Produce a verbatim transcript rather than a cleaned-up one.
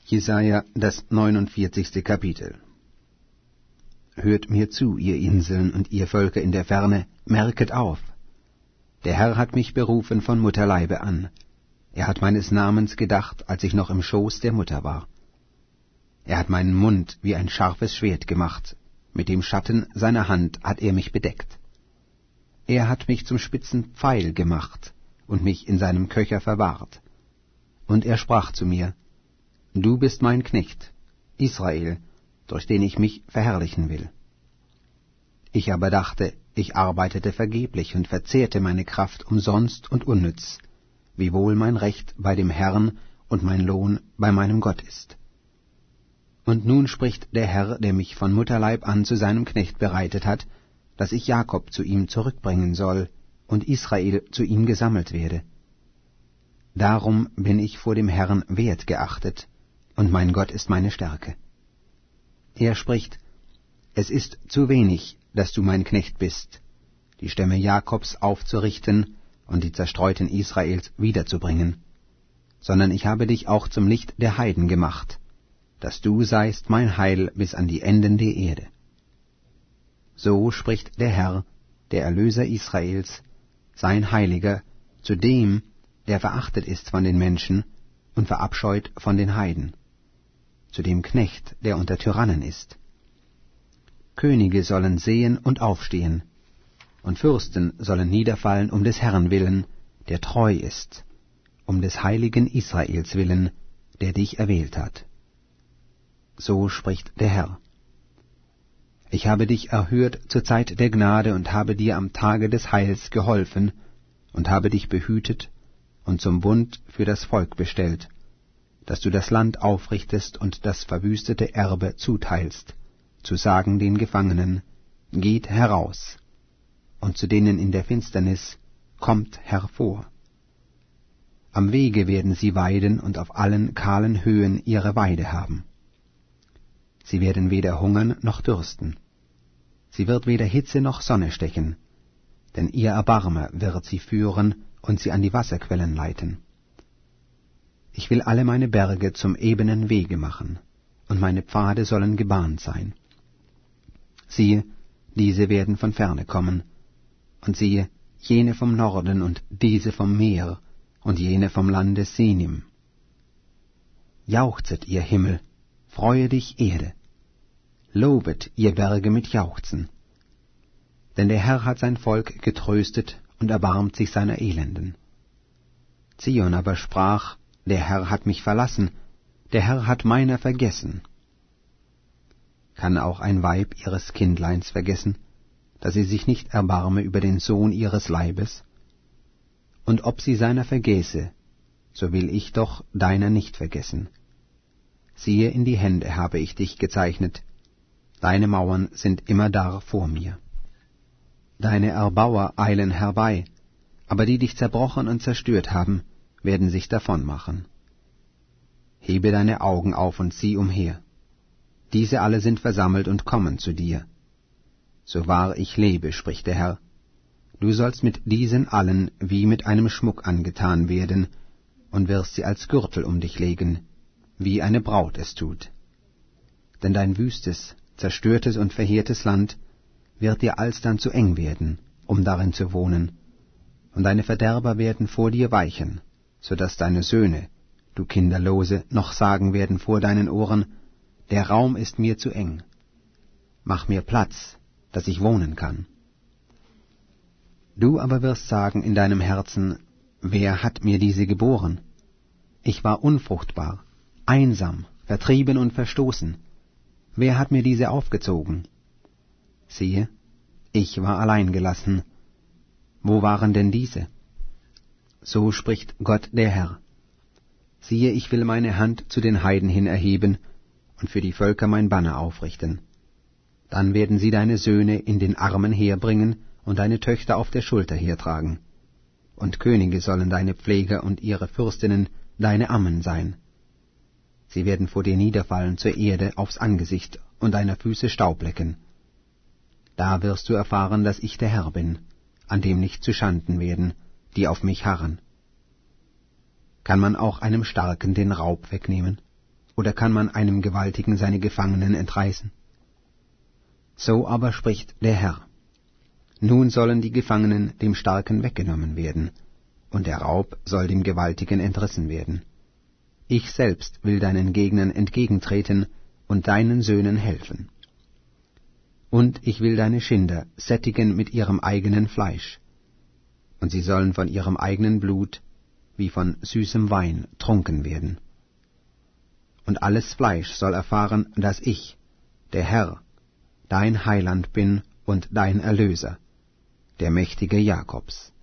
Jesaja, das neunundvierzigste Kapitel. Hört mir zu, ihr Inseln und ihr Völker in der Ferne, merket auf. Der Herr hat mich berufen von Mutterleibe an. Er hat meines Namens gedacht, als ich noch im Schoß der Mutter war. Er hat meinen Mund wie ein scharfes Schwert gemacht, mit dem Schatten seiner Hand hat er mich bedeckt. Er hat mich zum spitzen Pfeil gemacht und mich in seinem Köcher verwahrt. Und er sprach zu mir, Du bist mein Knecht, Israel, durch den ich mich verherrlichen will. Ich aber dachte, ich arbeitete vergeblich und verzehrte meine Kraft umsonst und unnütz, wiewohl mein Recht bei dem Herrn und mein Lohn bei meinem Gott ist. Und nun spricht der Herr, der mich von Mutterleib an zu seinem Knecht bereitet hat, dass ich Jakob zu ihm zurückbringen soll und Israel zu ihm gesammelt werde. Darum bin ich vor dem Herrn wert geachtet, und mein Gott ist meine Stärke. Er spricht, Es ist zu wenig, dass du mein Knecht bist, die Stämme Jakobs aufzurichten und die Zerstreuten Israels wiederzubringen, sondern ich habe dich auch zum Licht der Heiden gemacht, dass du seist mein Heil bis an die Enden der Erde. So spricht der Herr, der Erlöser Israels, sein Heiliger, zu dem, der verachtet ist von den Menschen und verabscheut von den Heiden, zu dem Knecht, der unter Tyrannen ist. Könige sollen sehen und aufstehen, und Fürsten sollen niederfallen um des Herrn willen, der treu ist, um des heiligen Israels willen, der dich erwählt hat. So spricht der Herr. Ich habe dich erhört zur Zeit der Gnade und habe dir am Tage des Heils geholfen und habe dich behütet und zum Bund für das Volk bestellt, dass du das Land aufrichtest und das verwüstete Erbe zuteilst, zu sagen den Gefangenen, geht heraus, und zu denen in der Finsternis, kommt hervor. Am Wege werden sie weiden und auf allen kahlen Höhen ihre Weide haben. Sie werden weder hungern noch dürsten. Sie wird weder Hitze noch Sonne stechen, denn ihr Erbarmer wird sie führen und sie an die Wasserquellen leiten. Ich will alle meine Berge zum ebenen Wege machen, und meine Pfade sollen gebahnt sein. Siehe, diese werden von ferne kommen, und siehe, jene vom Norden und diese vom Meer, und jene vom Lande Sinim. Jauchzet, ihr Himmel, freue dich, Erde. Lobet, ihr Berge, mit Jauchzen. Denn der Herr hat sein Volk getröstet und erbarmt sich seiner Elenden. Zion aber sprach, der Herr hat mich verlassen, der Herr hat meiner vergessen. Kann auch ein Weib ihres Kindleins vergessen, dass sie sich nicht erbarme über den Sohn ihres Leibes? Und ob sie seiner vergäße, so will ich doch deiner nicht vergessen. Siehe, in die Hände habe ich dich gezeichnet, deine Mauern sind immerdar vor mir. Deine Erbauer eilen herbei, aber die dich zerbrochen und zerstört haben, werden sich davonmachen. Hebe deine Augen auf und sieh umher. Diese alle sind versammelt und kommen zu dir. So wahr ich lebe, spricht der Herr, du sollst mit diesen allen wie mit einem Schmuck angetan werden und wirst sie als Gürtel um dich legen, wie eine Braut es tut. Denn dein wüstes, zerstörtes und verheertes Land wird dir alsdann zu eng werden, um darin zu wohnen, und deine Verderber werden vor dir weichen, so dass deine Söhne, du Kinderlose, noch sagen werden vor deinen Ohren, der Raum ist mir zu eng. Mach mir Platz, dass ich wohnen kann. Du aber wirst sagen in deinem Herzen, wer hat mir diese geboren? Ich war unfruchtbar, einsam, vertrieben und verstoßen. Wer hat mir diese aufgezogen? Siehe, ich war allein gelassen. Wo waren denn diese? So spricht Gott der Herr. Siehe, ich will meine Hand zu den Heiden hin erheben und für die Völker mein Banner aufrichten. Dann werden sie deine Söhne in den Armen herbringen und deine Töchter auf der Schulter hertragen. Und Könige sollen deine Pfleger und ihre Fürstinnen deine Ammen sein. Sie werden vor dir niederfallen zur Erde aufs Angesicht und deiner Füße Staub lecken. Da wirst du erfahren, dass ich der Herr bin, an dem nicht zu Schanden werden, die auf mich harren. Kann man auch einem Starken den Raub wegnehmen? oder kann man einem Gewaltigen seine Gefangenen entreißen? So aber spricht der Herr: Nun sollen die Gefangenen dem Starken weggenommen werden, und der Raub soll dem Gewaltigen entrissen werden. Ich selbst will deinen Gegnern entgegentreten und deinen Söhnen helfen. Und ich will deine Schinder sättigen mit ihrem eigenen Fleisch, und sie sollen von ihrem eigenen Blut wie von süßem Wein trunken werden. Und alles Fleisch soll erfahren, dass ich, der Herr, dein Heiland bin und dein Erlöser, der Mächtige Jakobs.